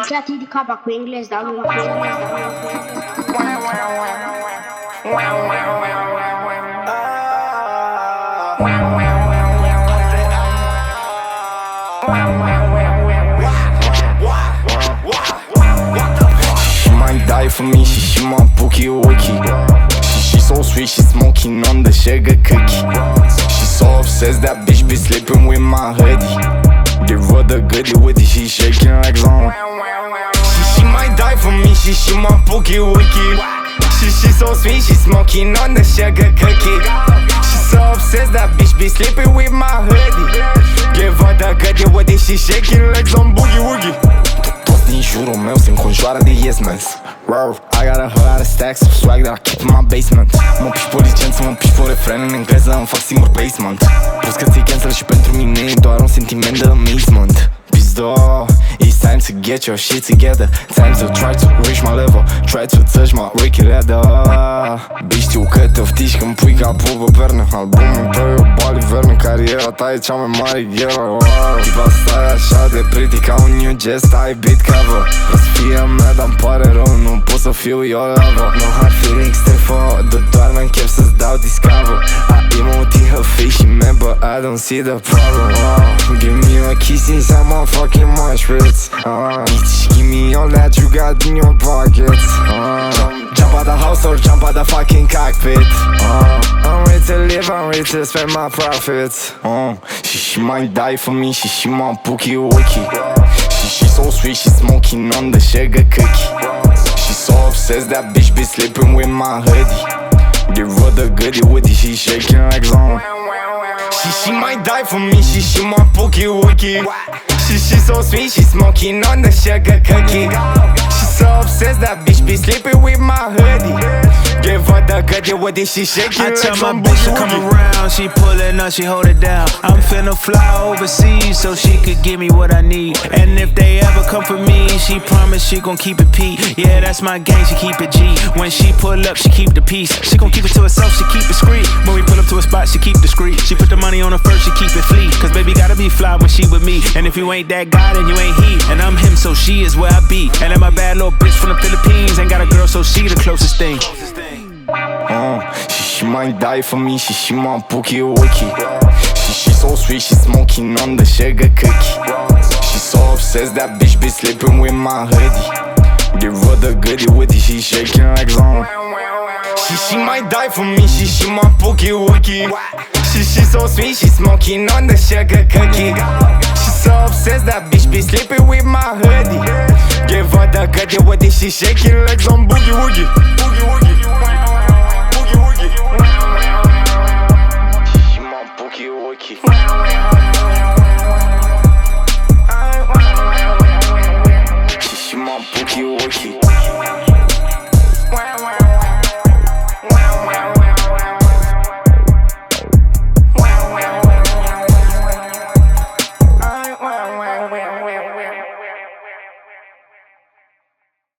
Chiar ridica cu englez, dar nu cu englez, She might die for me, she my bookie wookie. She so sweet, she smoking on the sugar cookie. She so obsessed, that bitch be sleeping with my hoodie. Give her the goodie with it, she shaking like zone. She might die for me, she my bookie wookie. She so sweet, she smoking on the sugar cookie. She so obsessed, that bitch be sleeping with my hoodie. Give her the goodie with it, she shaking like some boogie woogie. Toți din jurul meu se înconjoară de yes mans. I got a whole lot of stacks of swag that I keep in my basement. Mă piși pe licență, mă piși pe refren în engleză, îmi fac singur basement. Plus că ți-i cancel și pentru mine e doar un sentiment de amazement. Pizdo, it's time to get your shit together. Time to try to reach my level. Try to touch my wicked ladder. Bitch, știu că te oftiși când pui capul pe pernă. Albumul tău e o balivernă, cariera ta e cea mai mare gheră. Tipa asta e așa de pretty ca un new jest, ai beat cover. O să fie a mea, dar-mi pare rău, nu pot să fiu eu lover. No hard feelings, therefore, doar mi-am chef să-ți dau discover. I emote in her face, she mad, but I don't see the problem. Give me a kiss inside my fucking mosh pits. Bitch, give me all that you got in your pockets. Jump out the house or jump out the fucking cockpit. I'm ready to live, I'm ready to spend my profits. She might die for me, she my bookie wookie. She so sweet, she smoking on the sugar cookie. She so obsessed, that bitch be sleeping with my hoodie. Give her the goodie with it, she shaking like zone. She might die for me, she my bookie wookie. She so sweet, she smoking on the sugar cookie. She so obsessed, that bitch be sleeping with my hoodie. Give her the goodie with it, she shaking like some boogie. I tell my bitch to come around, she pullin' up, she hold it down. I'm finna fly overseas so she could give me what I need. And if they ever come for me, she promise she gon' keep it P. Yeah, that's my gang, she keep it G. When she pull up, she keep the peace. She gon' keep it to herself, she keep it discreet. When we pull up to a spot, she keep discreet. She put the money on her first, she keep it fleet. Cause baby gotta be fly when she with me. And if you ain't that guy, then you ain't he. And I'm him, so she is where I be. And then my bad little bitch from the Philippines ain't got a girl, so she the closest thing. She might die for me, she my bookie wookie. She so sweet, she smoking on the sugar cookie. She so obsessed, that bitch be sleeping with my hoodie. Give her the goodie with it, she shaking like zone. She might die for me, she my bookie wookie. She so sweet, she smoking on the sugar cookie. She so obsessed, that bitch be sleeping with my hoodie. Give her the goodie with it, she shaking like some boogie woogie. Boogie woogie.